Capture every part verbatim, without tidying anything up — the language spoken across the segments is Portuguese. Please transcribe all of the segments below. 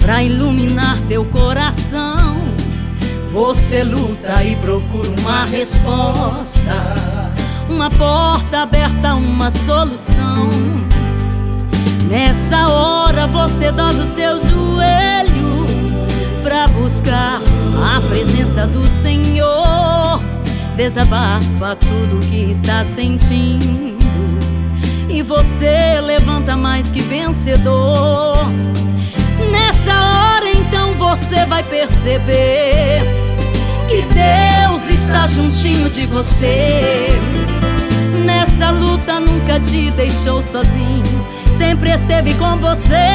pra iluminar teu coração. Você luta e procura uma resposta, uma porta aberta, uma solução. Nessa hora você dobra o seu joelho pra buscar a presença do Senhor. Desabafa tudo que está sentindo e você levanta mais que vencedor. Nessa hora então você vai perceber que Deus está juntinho de você. Nessa luta nunca te deixou sozinho, sempre esteve com você.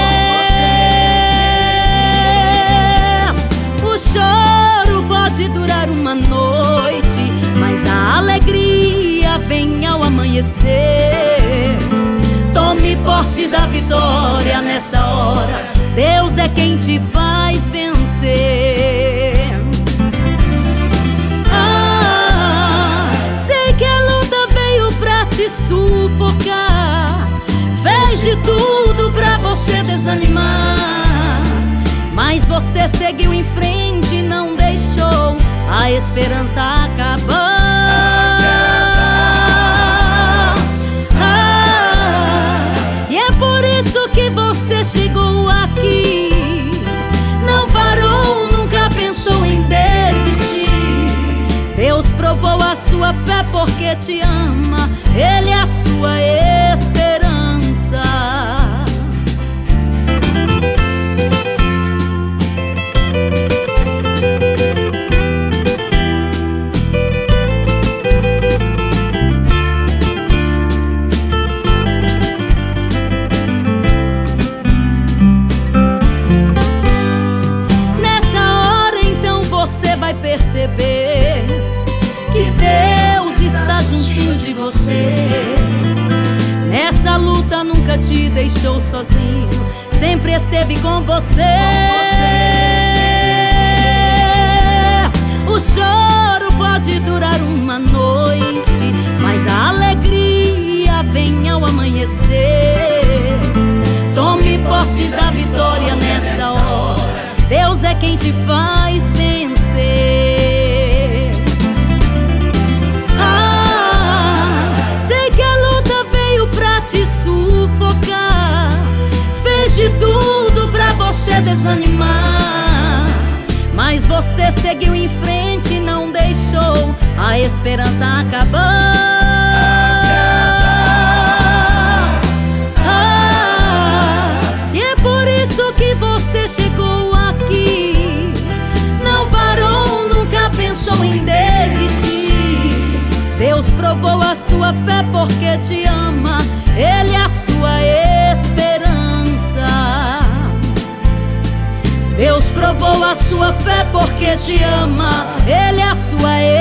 O choro pode durar uma noite, mas a alegria vem ao amanhecer. Tome posse da vitória nessa hora, Deus é quem te faz vencer. Ah, sei que a luta veio pra te sufocar, fez de tudo pra você desanimar, mas você seguiu em frente e não deixou a esperança acabar. Ah, e é por isso que você chegou aqui. Não parou, nunca pensou em desistir. Deus provou a sua fé porque te ama, Ele é a sua esperança. Vai perceber que Deus está juntinho de você. Nessa luta nunca te deixou sozinho, sempre esteve com você. O choro pode durar uma noite, mas a alegria vem ao amanhecer. Tome posse da vitória nessa hora, Deus é quem te faz vencer. Ah, sei que a luta veio pra te sufocar, fez de tudo pra você desanimar, mas você seguiu em frente e não deixou a esperança acabar. Ah, e é por isso que você chegou aqui. Não parou, nunca pensou em desistir. Deus provou a sua fé porque te ama, Ele é a sua esperança. Deus provou a sua fé porque te ama, Ele é a sua esperança.